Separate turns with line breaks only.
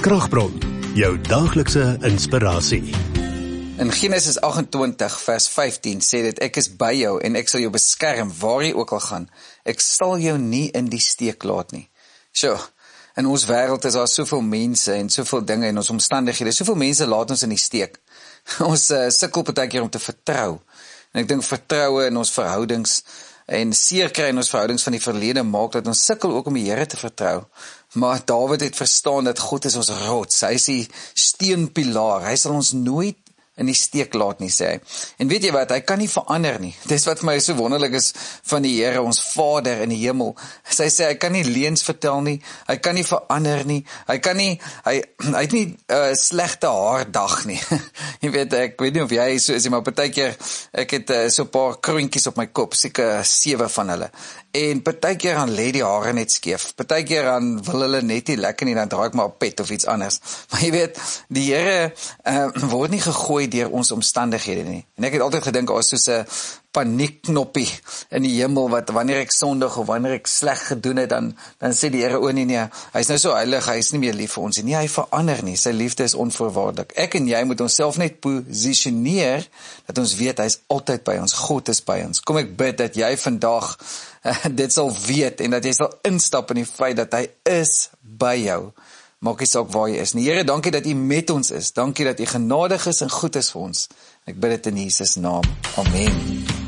Kragbron, jou daaglikse inspirasie.
In Genesis 28 vers 15 sê dit, ek is by jou en ek sal jou beskerm waar jy ook al gaan. Ek sal jou nie in die steek laat nie. Sjoe, in ons wêreld is daar soveel mense en soveel dinge en ons omstandighede. Soveel mense laat ons in die steek. Ons sukkel partykeer om te vertrou. En ek dink vertroue in ons verhoudings en seer kry in ons verhoudings van die verlede maak dat ons sukkel ook om die Here te vertrou. Maar Dawid het verstaan dat God is ons rots. Hy is die steunpilaar. Hy sal ons nooit in die steek laat nie, sê hy. En weet jy wat, hy kan nie verander nie. Dis wat vir my so wonderlik is van die Here, ons Vader in die hemel. Sy sê, hy kan nie leuns vertel nie, hy kan nie verander nie, hy het nie slegte haardag nie. Jy weet, ek weet nie of jy so is, maar partykeer, ek het so 'n paar kroentjies op my kop, seker 7 van hulle. En partykeer dan lê die hare net skeef. Partykeer dan wil hulle net nie lekker nie, dan draai ek maar 'n pet of iets anders. Maar jy weet, die Here word nie gegooi deur ons omstandighede nie. En ek het altyd gedink, as soos 'n paniekknoppie in die hemel, wat wanneer ek sondig of wanneer ek sleg gedoen het, dan sê die Here, nee, hy is nou so heilig, hy is nie meer lief vir ons nie, hy verander nie, sy liefde is onvoorwaardelik. Ek en jy moet onsself net posisioneer, dat ons weet, hy is altyd by ons, God is by ons. Kom ek bid dat jy vandag dit sal weet, en dat jy sal instap in die feit, dat hy is by jou. Maak nie saak waar jy is nie. Here, dankie dat U met ons is. Dankie dat U genadig is en goed is vir ons. Ek bid dit in Jesus naam. Amen.